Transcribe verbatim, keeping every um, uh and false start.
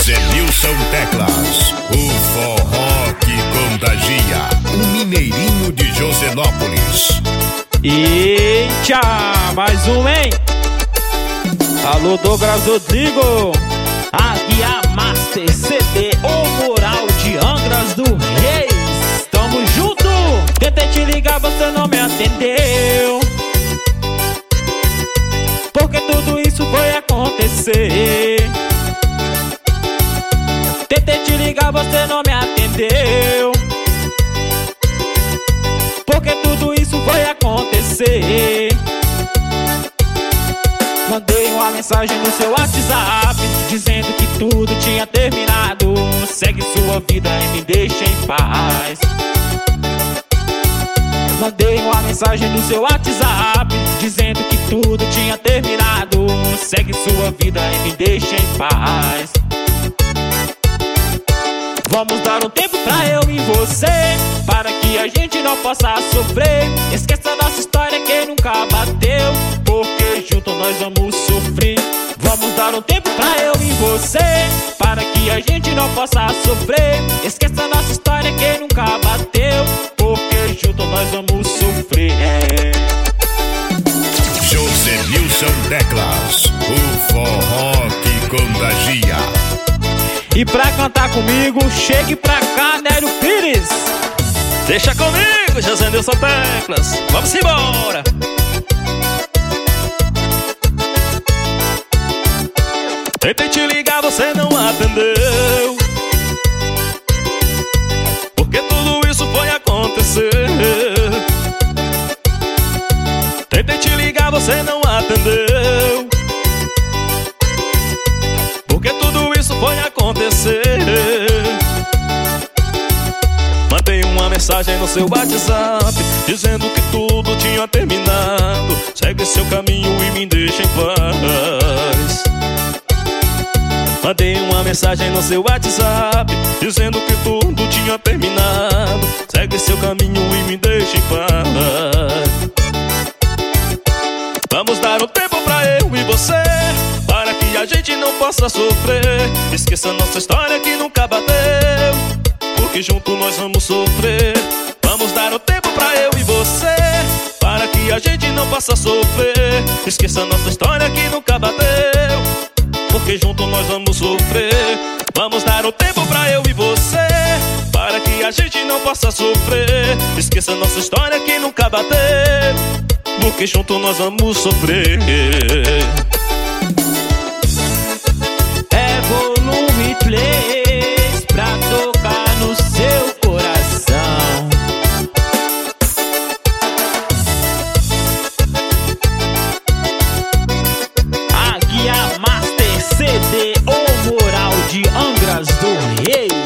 Josenilson Teclas, o forró que contagia, o mineirinho de Josenópolis. Eita, mais um, hein? Alô, Douglas Rodrigo. Aqui a Master C D, o Moral de Angras do Reis. Tamo junto. Tentei te ligar, você não me atendeu. Porque tudo isso foi acontecer. Tentei te ligar, você não me atendeu. Porque tudo isso foi acontecer. Mandei uma mensagem no seu WhatsApp dizendo que tudo tinha terminado. Segue sua vida e me deixa em paz. Mandei uma mensagem no seu WhatsApp dizendo que tudo tinha terminado. Segue sua vida e me deixa em paz. Vamos dar um tempo pra eu e você, para que a gente não possa sofrer. Esqueça nossa história, quem nunca bateu, porque junto nós vamos sofrer. Vamos dar um tempo pra eu e você, para que a gente não possa sofrer. Esqueça nossa história, quem nunca bateu, porque junto nós vamos sofrer. Josenilson Teclas, o forró que contagia. E pra cantar comigo, chegue pra cá, Nélio Pires. Deixa comigo, Josenilson Teclas. Vamos embora. Tentei te ligar, você não atendeu. Porque tudo isso foi acontecer. Tentei te ligar, você não atendeu. Porque tudo isso foi acontecer. Mandei uma mensagem no seu WhatsApp dizendo que tudo tinha terminado. Segue seu caminho e me deixa em paz. Mandei uma mensagem no seu WhatsApp dizendo que tudo tinha terminado. Segue seu caminho e me deixa em paz. Vamos dar um tempo pra eu e você, para que a gente não possa sofrer. Esqueça nossa história que nunca bateu, porque junto nós vamos sofrer. Vamos dar um tempo pra eu e você, para que a gente não possa sofrer. Esqueça nossa história que nunca bateu, porque junto nós vamos sofrer. Vamos dar um tempo pra eu e você, para que a gente não possa sofrer. Esqueça nossa história que nunca bateu, porque junto nós vamos sofrer. É volume três pra tocar no seu coração. Aqui a Master C D, o Moral de Angras do Reis.